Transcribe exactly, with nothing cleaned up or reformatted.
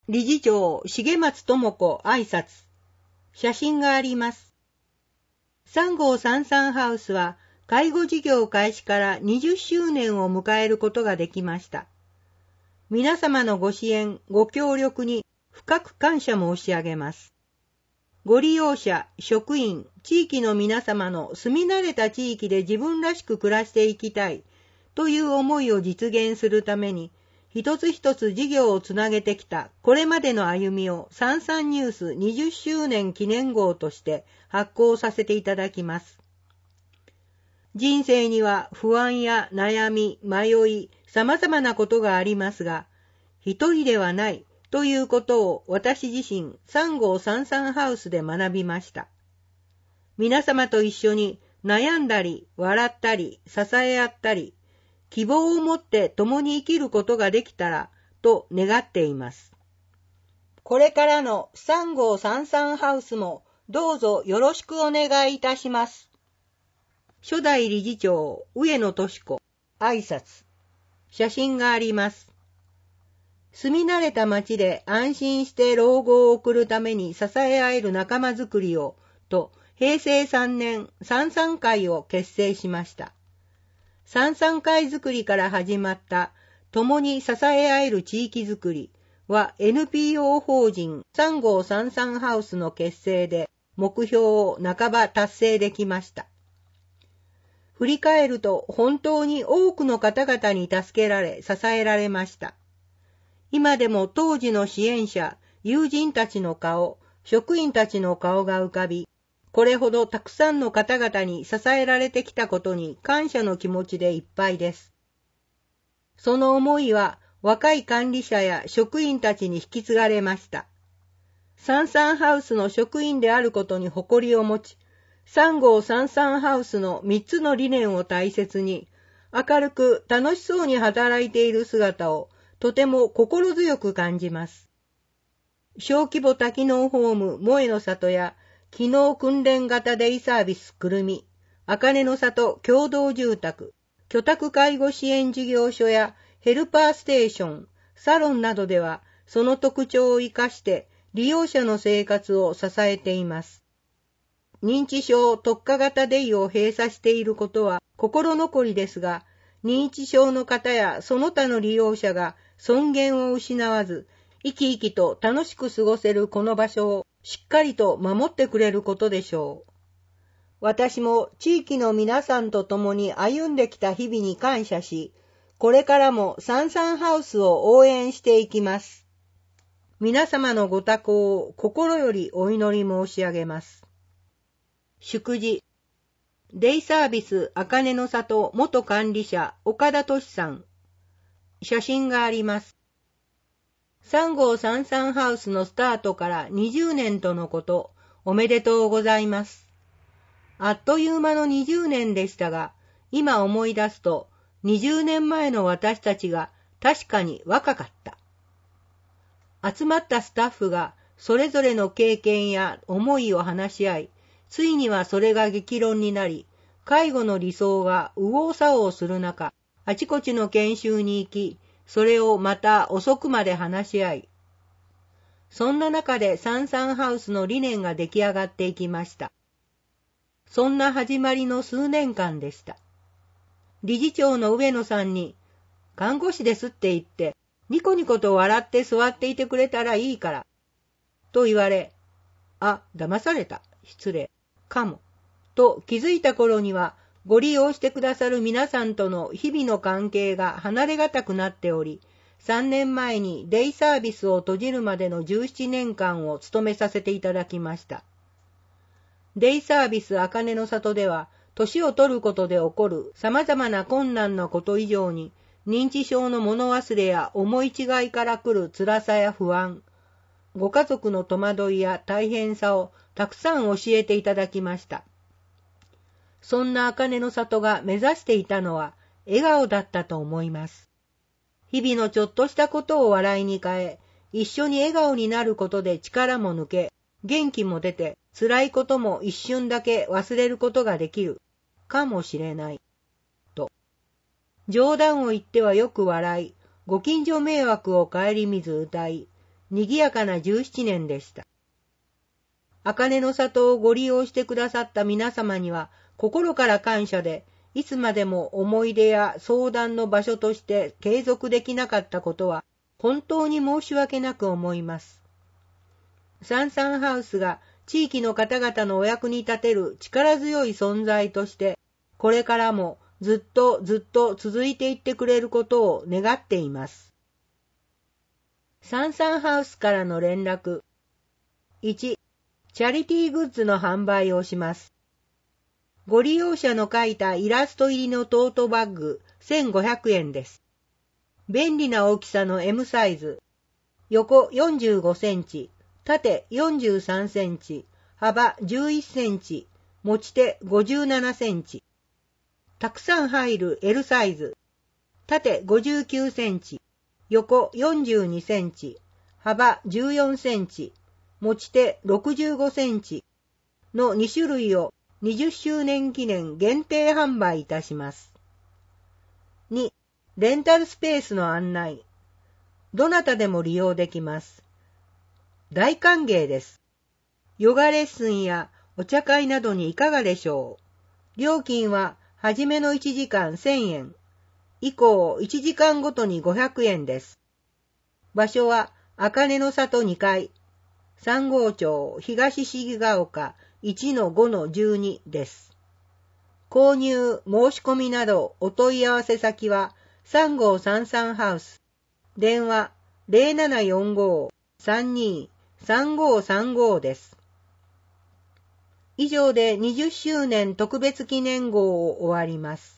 理事長重松智子挨拶。写真があります。さんごうさんさんハウスは介護事業開始からにじゅっしゅうねんを迎えることができました。皆様のご支援、ご協力に深く感謝申し上げます。ご利用者、職員、地域の皆様の住み慣れた地域で自分らしく暮らしていきたいという思いを実現するために、一つ一つ事業をつなげてきたこれまでの歩みをさんさんニュースにじゅっしゅうねん記念号として発行させていただきます。人生には不安や悩み、迷い、様々なことがありますが、一人ではないということを私自身さんごうさんさんハウスで学びました。皆様と一緒に悩んだり、笑ったり、支え合ったり、希望を持って共に生きることができたらと願っています。これからのさんごうさんさんハウスもどうぞよろしくお願いいたします。初代理事長上野敏子挨拶。写真があります。住み慣れた町で安心して老後を送るために支え合える仲間づくりをとへいせいさんねんさんさん会を結成しました。さんさん会づくりから始まった共に支え合える地域づくりは エヌピーオー 法人さんごうさんさんハウスの結成で目標を半ば達成できました。振り返ると本当に多くの方々に助けられ支えられました。今でも当時の支援者、友人たちの顔、職員たちの顔が浮かび、これほどたくさんの方々に支えられてきたことに感謝の気持ちでいっぱいです。その思いは若い管理者や職員たちに引き継がれました。さんさんハウスの職員であることに誇りを持ち、さんごうさんさんハウスのみっつの理念を大切に、明るく楽しそうに働いている姿をとても心強く感じます。小規模多機能ホーム萌えの里や機能訓練型デイサービスくるみ、あかねの里共同住宅、居宅介護支援事業所やヘルパーステーション、サロンなどではその特徴を生かして利用者の生活を支えています。認知症特化型デイを閉鎖していることは心残りですが、認知症の方やその他の利用者が尊厳を失わず、生き生きと楽しく過ごせるこの場所をしっかりと守ってくれることでしょう。私も地域の皆さんと共に歩んできた日々に感謝し、これからもさんさんハウスを応援していきます。皆様のご多幸を心よりお祈り申し上げます。祝辞。デイサービスあかねの里元管理者岡田俊さん。写真があります。さんごうさんさんハウスのスタートからにじゅうねんとのこと、おめでとうございます。あっという間のにじゅうねんでしたが、今思い出すとにじゅうねんまえの私たちが確かに若かった。集まったスタッフがそれぞれの経験や思いを話し合い、ついにはそれが激論になり、介護の理想が右往左往する中、あちこちの研修に行き、それをまた遅くまで話し合い、そんな中でさんさんハウスの理念が出来上がっていきました。そんな始まりの数年間でした。理事長の上野さんに、看護師ですって言って、ニコニコと笑って座っていてくれたらいいから、と言われ、あ、騙された、失礼、かも、と気づいた頃には、ご利用してくださる皆さんとの日々の関係が離れがたくなっており、さんねんまえにデイサービスを閉じるまでのじゅうななねんかんを務めさせていただきました。デイサービスあかねの里では、年を取ることで起こる様々な困難のこと以上に、認知症の物忘れや思い違いから来る辛さや不安、ご家族の戸惑いや大変さをたくさん教えていただきました。そんなあかねの里が目指していたのは笑顔だったと思います。日々のちょっとしたことを笑いに変え、一緒に笑顔になることで力も抜け、元気も出て、辛いことも一瞬だけ忘れることができる、かもしれない、と。冗談を言ってはよく笑い、ご近所迷惑を顧みず歌い、 賑やかなじゅうななねんでした。茜の里をご利用してくださった皆様には心から感謝で、いつまでも思い出や相談の場所として継続できなかったことは本当に申し訳なく思います。サンサンハウスが地域の方々のお役に立てる力強い存在として、これからもずっとずっと続いていってくれることを願っています。サンサンハウスからの連絡。いち、チャリティーグッズの販売をします。ご利用者の描いたイラスト入りのトートバッグせんごひゃくえんです。便利な大きさの エム サイズ。横よんじゅうごセンチ、縦よんじゅうさんセンチ、幅じゅういっセンチ、持ち手ごじゅうななセンチ。たくさん入る エル サイズ。縦ごじゅうきゅうセンチ、横よんじゅうにセンチ、幅じゅうよんセンチ、持ち手ろくじゅうごセンチのに種類をにじゅっしゅうねん記念限定販売いたします。に、レンタルスペースの案内。どなたでも利用できます。大歓迎です。ヨガレッスンやお茶会などにいかがでしょう。料金ははじめのいちじかんせんえん、以降いちじかんごとにごひゃくえんです。場所は茜の里にかい、さん号町東重ヶ丘 いちのごのじゅうに です。購入、申し込みなどお問い合わせ先はさんごうさんさんハウス、電話 ゼロななよんごーさんにーさんごーさんご です。以上でにじゅっしゅうねん特別記念号を終わります。